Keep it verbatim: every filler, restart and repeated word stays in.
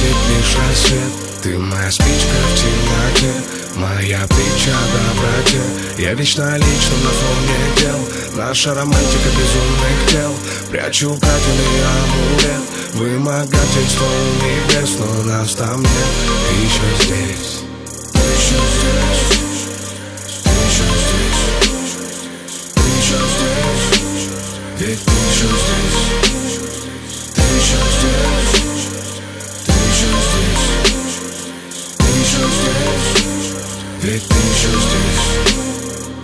светит лишь рассвет. Ты моя спичка в темноте, моя притча о доброте. Я вечно лично на фоне дел, наша романтика безумных тел. Прячу краденый амулет, вымогательство у небес, но нас там нет, ты еще здесь.